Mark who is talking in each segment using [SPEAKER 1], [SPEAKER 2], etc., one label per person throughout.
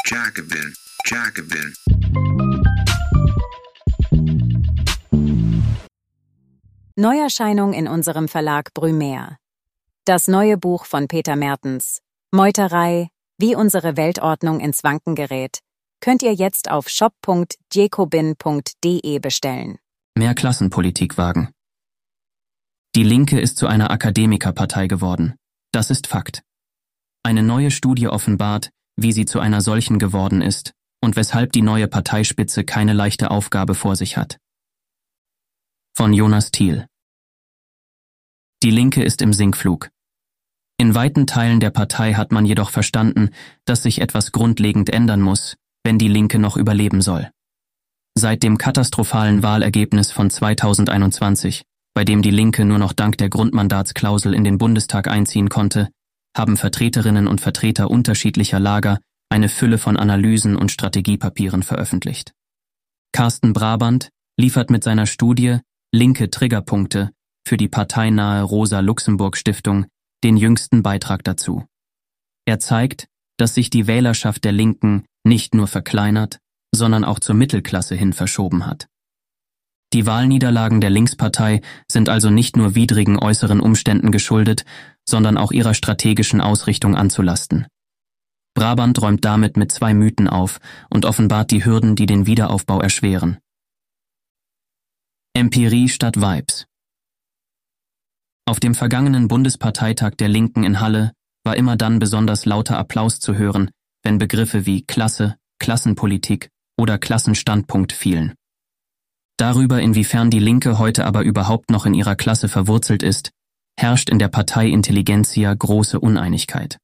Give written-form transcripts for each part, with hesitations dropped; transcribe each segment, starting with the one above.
[SPEAKER 1] Jacobin, Jacobin.
[SPEAKER 2] Neuerscheinung in unserem Verlag Brumaire. Das neue Buch von Peter Mertens, Meuterei, wie unsere Weltordnung ins Wanken gerät, könnt ihr jetzt auf shop.jacobin.de bestellen.
[SPEAKER 3] Mehr Klassenpolitik wagen. Die Linke ist zu einer Akademikerpartei geworden. Das ist Fakt. Eine neue Studie offenbart, wie sie zu einer solchen geworden ist und weshalb die neue Parteispitze keine leichte Aufgabe vor sich hat. Von Jonas Thiel. Die Linke ist im Sinkflug. In weiten Teilen der Partei hat man jedoch verstanden, dass sich etwas grundlegend ändern muss, wenn die Linke noch überleben soll. Seit dem katastrophalen Wahlergebnis von 2021, bei dem die Linke nur noch dank der Grundmandatsklausel in den Bundestag einziehen konnte, haben Vertreterinnen und Vertreter unterschiedlicher Lager eine Fülle von Analysen und Strategiepapieren veröffentlicht. Carsten Brabant liefert mit seiner Studie Linke Triggerpunkte für die parteinahe Rosa-Luxemburg-Stiftung den jüngsten Beitrag dazu. Er zeigt, dass sich die Wählerschaft der Linken nicht nur verkleinert, sondern auch zur Mittelklasse hin verschoben hat. Die Wahlniederlagen der Linkspartei sind also nicht nur widrigen äußeren Umständen geschuldet, sondern auch ihrer strategischen Ausrichtung anzulasten. Brabant räumt damit mit 2 Mythen auf und offenbart die Hürden, die den Wiederaufbau erschweren. Empirie statt Vibes. Auf dem vergangenen Bundesparteitag der Linken in Halle war immer dann besonders lauter Applaus zu hören, wenn Begriffe wie Klasse, Klassenpolitik oder Klassenstandpunkt fielen. Darüber, inwiefern die Linke heute aber überhaupt noch in ihrer Klasse verwurzelt ist, herrscht in der Partei Intelligentsia große Uneinigkeit.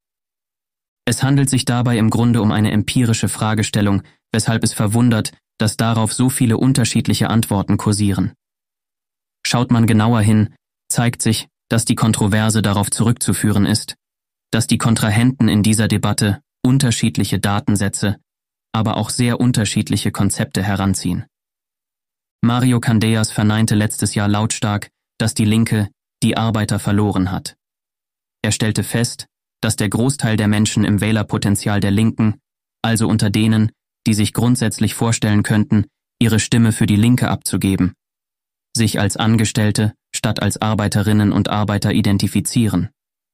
[SPEAKER 3] Es handelt sich dabei im Grunde um eine empirische Fragestellung, weshalb es verwundert, dass darauf so viele unterschiedliche Antworten kursieren. Schaut man genauer hin, zeigt sich, dass die Kontroverse darauf zurückzuführen ist, dass die Kontrahenten in dieser Debatte unterschiedliche Datensätze, aber auch sehr unterschiedliche Konzepte heranziehen. Mario Candeias verneinte letztes Jahr lautstark, dass die Linke die Arbeiter verloren hat. Er stellte fest, dass der Großteil der Menschen im Wählerpotenzial der Linken, also unter denen, die sich grundsätzlich vorstellen könnten, ihre Stimme für die Linke abzugeben, sich als Angestellte statt als Arbeiterinnen und Arbeiter identifizieren.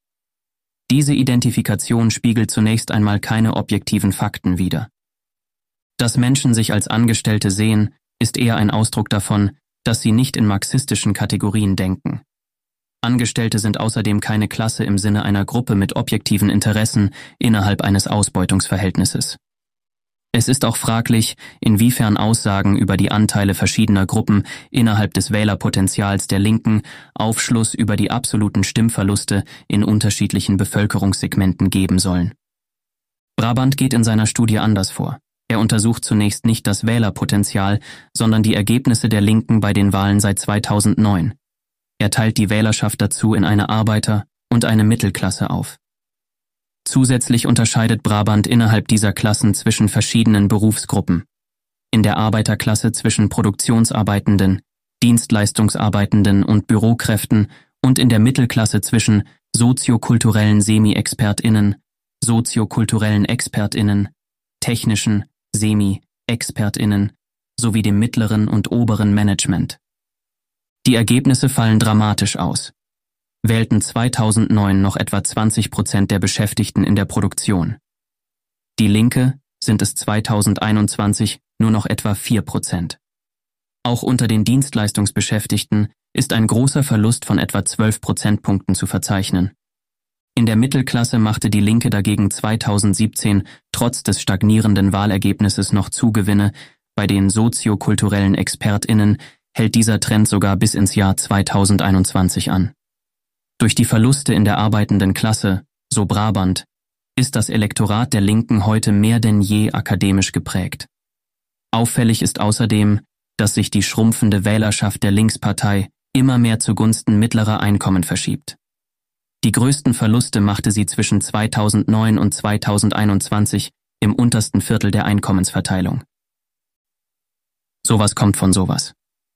[SPEAKER 3] Diese Identifikation spiegelt zunächst einmal keine objektiven Fakten wider. Dass Menschen sich als Angestellte sehen, ist eher ein Ausdruck davon, dass sie nicht in marxistischen Kategorien denken. Angestellte sind außerdem keine Klasse im Sinne einer Gruppe mit objektiven Interessen innerhalb eines Ausbeutungsverhältnisses. Es ist auch fraglich, inwiefern Aussagen über die Anteile verschiedener Gruppen innerhalb des Wählerpotenzials der Linken Aufschluss über die absoluten Stimmverluste in unterschiedlichen Bevölkerungssegmenten geben sollen. Brabant geht in seiner Studie anders vor. Er untersucht zunächst nicht das Wählerpotenzial, sondern die Ergebnisse der Linken bei den Wahlen seit 2009. Er teilt die Wählerschaft dazu in eine Arbeiter- und eine Mittelklasse auf. Zusätzlich unterscheidet Brabant innerhalb dieser Klassen zwischen verschiedenen Berufsgruppen. In der Arbeiterklasse zwischen Produktionsarbeitenden, Dienstleistungsarbeitenden und Bürokräften und in der Mittelklasse zwischen soziokulturellen Semi-ExpertInnen, soziokulturellen ExpertInnen, technischen Semi-ExpertInnen sowie dem mittleren und oberen Management. Die Ergebnisse fallen dramatisch aus. Wählten 2009 noch etwa 20% der Beschäftigten in der Produktion. Die Linke sind es 2021 nur noch etwa 4%. Auch unter den Dienstleistungsbeschäftigten ist ein großer Verlust von etwa 12 Prozentpunkten zu verzeichnen. In der Mittelklasse machte die Linke dagegen 2017 trotz des stagnierenden Wahlergebnisses noch Zugewinne, bei den soziokulturellen ExpertInnen hält dieser Trend sogar bis ins Jahr 2021 an. Durch die Verluste in der arbeitenden Klasse, so Brabant, ist das Elektorat der Linken heute mehr denn je akademisch geprägt. Auffällig ist außerdem, dass sich die schrumpfende Wählerschaft der Linkspartei immer mehr zugunsten mittlerer Einkommen verschiebt. Die größten Verluste machte sie zwischen 2009 und 2021 im untersten Viertel der Einkommensverteilung. Sowas kommt von sowas.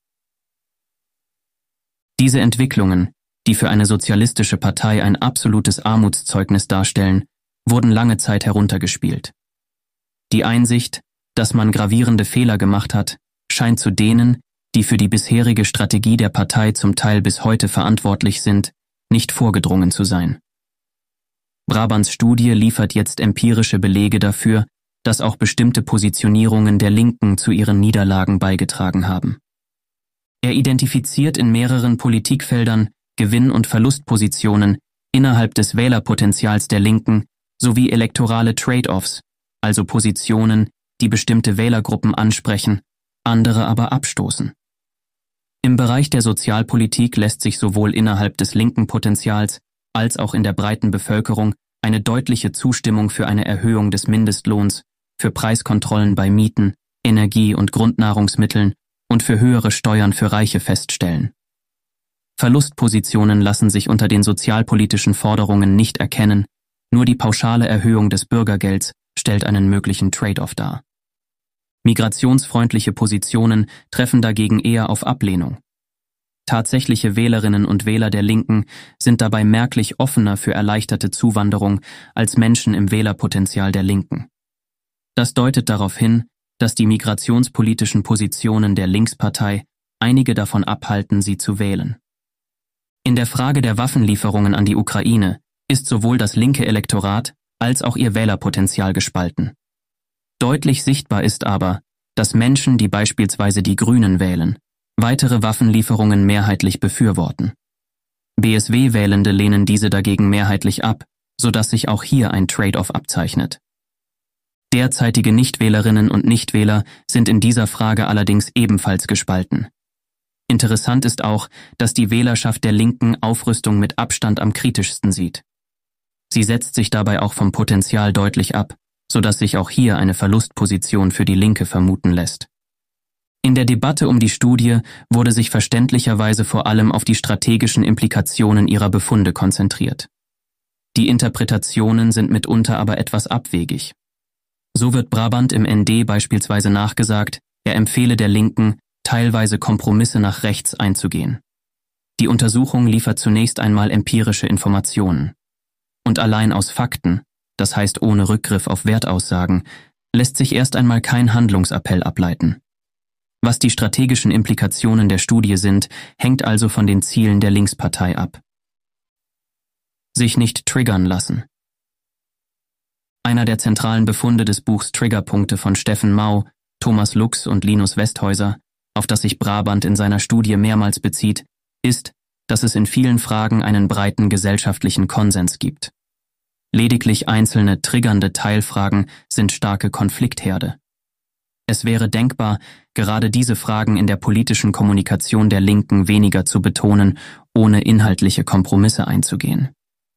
[SPEAKER 3] Diese Entwicklungen, die für eine sozialistische Partei ein absolutes Armutszeugnis darstellen, wurden lange Zeit heruntergespielt. Die Einsicht, dass man gravierende Fehler gemacht hat, scheint zu denen, die für die bisherige Strategie der Partei zum Teil bis heute verantwortlich sind, nicht vorgedrungen zu sein. Brabants Studie liefert jetzt empirische Belege dafür, dass auch bestimmte Positionierungen der Linken zu ihren Niederlagen beigetragen haben. Er identifiziert in mehreren Politikfeldern Gewinn- und Verlustpositionen innerhalb des Wählerpotenzials der Linken sowie elektorale Trade-offs, also Positionen, die bestimmte Wählergruppen ansprechen, andere aber abstoßen. Im Bereich der Sozialpolitik lässt sich sowohl innerhalb des linken Potenzials als auch in der breiten Bevölkerung eine deutliche Zustimmung für eine Erhöhung des Mindestlohns, für Preiskontrollen bei Mieten, Energie- und Grundnahrungsmitteln und für höhere Steuern für Reiche feststellen. Verlustpositionen lassen sich unter den sozialpolitischen Forderungen nicht erkennen, nur die pauschale Erhöhung des Bürgergelds stellt einen möglichen Trade-off dar. Migrationsfreundliche Positionen treffen dagegen eher auf Ablehnung. Tatsächliche Wählerinnen und Wähler der Linken sind dabei merklich offener für erleichterte Zuwanderung als Menschen im Wählerpotenzial der Linken. Das deutet darauf hin, dass die migrationspolitischen Positionen der Linkspartei einige davon abhalten, sie zu wählen. In der Frage der Waffenlieferungen an die Ukraine ist sowohl das linke Elektorat als auch ihr Wählerpotenzial gespalten. Deutlich sichtbar ist aber, dass Menschen, die beispielsweise die Grünen wählen, weitere Waffenlieferungen mehrheitlich befürworten. BSW-Wählende lehnen diese dagegen mehrheitlich ab, sodass sich auch hier ein Trade-off abzeichnet. Derzeitige Nichtwählerinnen und Nichtwähler sind in dieser Frage allerdings ebenfalls gespalten. Interessant ist auch, dass die Wählerschaft der Linken Aufrüstung mit Abstand am kritischsten sieht. Sie setzt sich dabei auch vom Potenzial deutlich ab, sodass sich auch hier eine Verlustposition für die Linke vermuten lässt. In der Debatte um die Studie wurde sich verständlicherweise vor allem auf die strategischen Implikationen ihrer Befunde konzentriert. Die Interpretationen sind mitunter aber etwas abwegig. So wird Brabant im ND beispielsweise nachgesagt, er empfehle der Linken, teilweise Kompromisse nach rechts einzugehen. Die Untersuchung liefert zunächst einmal empirische Informationen. Und allein aus Fakten, das heißt ohne Rückgriff auf Wertaussagen, lässt sich erst einmal kein Handlungsappell ableiten. Was die strategischen Implikationen der Studie sind, hängt also von den Zielen der Linkspartei ab. Sich nicht triggern lassen. Einer der zentralen Befunde des Buchs Triggerpunkte von Steffen Mau, Thomas Lux und Linus Westhäuser, auf das sich Brabant in seiner Studie mehrmals bezieht, ist, dass es in vielen Fragen einen breiten gesellschaftlichen Konsens gibt. Lediglich einzelne triggernde Teilfragen sind starke Konfliktherde. Es wäre denkbar, gerade diese Fragen in der politischen Kommunikation der Linken weniger zu betonen, ohne inhaltliche Kompromisse einzugehen.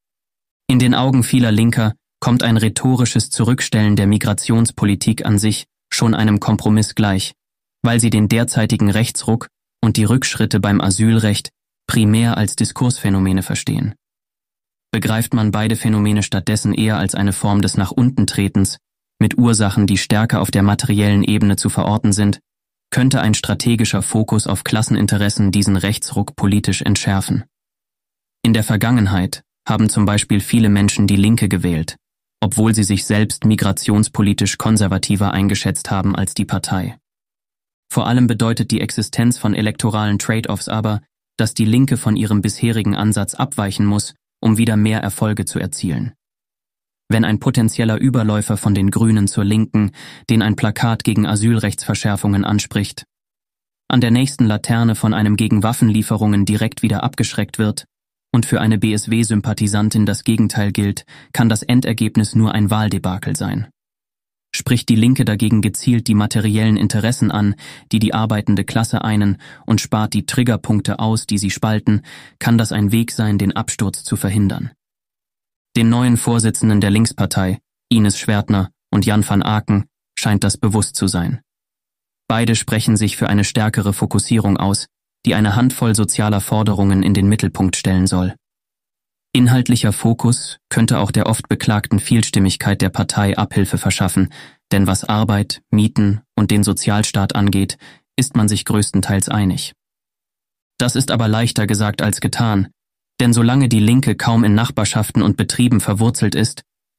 [SPEAKER 3] In den Augen vieler Linker kommt ein rhetorisches Zurückstellen der Migrationspolitik an sich schon einem Kompromiss gleich, weil sie den derzeitigen Rechtsruck und die Rückschritte beim Asylrecht primär als Diskursphänomene verstehen. Begreift man beide Phänomene stattdessen eher als eine Form des Nach-unten-Tretens, mit Ursachen, die stärker auf der materiellen Ebene zu verorten sind, könnte ein strategischer Fokus auf Klasseninteressen diesen Rechtsruck politisch entschärfen. In der Vergangenheit haben zum Beispiel viele Menschen die Linke gewählt, obwohl sie sich selbst migrationspolitisch konservativer eingeschätzt haben als die Partei. Vor allem bedeutet die Existenz von elektoralen Trade-offs aber, dass die Linke von ihrem bisherigen Ansatz abweichen muss, um wieder mehr Erfolge zu erzielen. Wenn ein potenzieller Überläufer von den Grünen zur Linken, den ein Plakat gegen Asylrechtsverschärfungen anspricht, an der nächsten Laterne von einem gegen Waffenlieferungen direkt wieder abgeschreckt wird und für eine BSW-Sympathisantin das Gegenteil gilt, kann das Endergebnis nur ein Wahldebakel sein. Spricht die Linke dagegen gezielt die materiellen Interessen an, die die arbeitende Klasse einen, und spart die Triggerpunkte aus, die sie spalten, kann das ein Weg sein, den Absturz zu verhindern. Den neuen Vorsitzenden der Linkspartei, Ines Schwertner und Jan van Aken, scheint das bewusst zu sein. Beide sprechen sich für eine stärkere Fokussierung aus, die eine Handvoll sozialer Forderungen in den Mittelpunkt stellen soll. Inhaltlicher Fokus könnte auch der oft beklagten Vielstimmigkeit der Partei Abhilfe verschaffen, denn was Arbeit, Mieten und den Sozialstaat angeht, ist man sich größtenteils einig. Das ist aber leichter gesagt als getan, denn solange die Linke kaum in Nachbarschaften und Betrieben verwurzelt ist,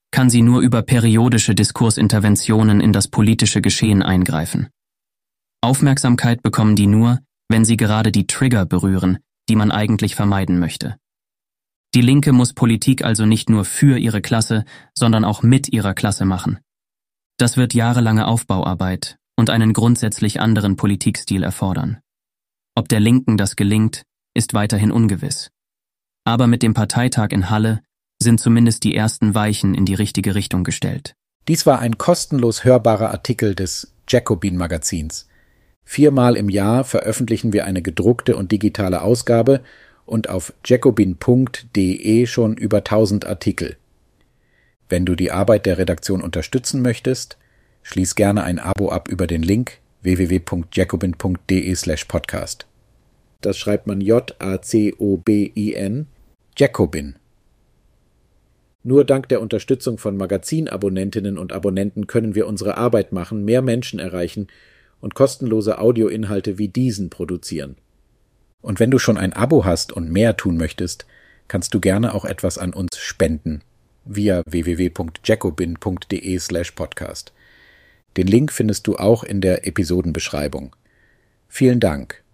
[SPEAKER 3] kann sie nur über periodische Diskursinterventionen in das politische Geschehen eingreifen. Aufmerksamkeit bekommen die nur, wenn sie gerade die Trigger berühren, die man eigentlich vermeiden möchte. Die Linke muss Politik also nicht nur für ihre Klasse, sondern auch mit ihrer Klasse machen. Das wird jahrelange Aufbauarbeit und einen grundsätzlich anderen Politikstil erfordern. Ob der Linken das gelingt, ist weiterhin ungewiss. Aber mit dem Parteitag in Halle sind zumindest die ersten Weichen in die richtige Richtung gestellt.
[SPEAKER 4] Dies war ein kostenlos hörbarer Artikel des Jacobin-Magazins. 4-mal im Jahr veröffentlichen wir eine gedruckte und digitale Ausgabe und auf jacobin.de schon über 1000 Artikel. Wenn du die Arbeit der Redaktion unterstützen möchtest, schließ gerne ein Abo ab über den Link www.jacobin.de/podcast. Das schreibt man Jacobin, Jacobin. Nur dank der Unterstützung von Magazinabonnentinnen und Abonnenten können wir unsere Arbeit machen, mehr Menschen erreichen und kostenlose Audioinhalte wie diesen produzieren. Und wenn du schon ein Abo hast und mehr tun möchtest, kannst du gerne auch etwas an uns spenden via www.jacobin.de/podcast. Den Link findest du auch in der Episodenbeschreibung. Vielen Dank.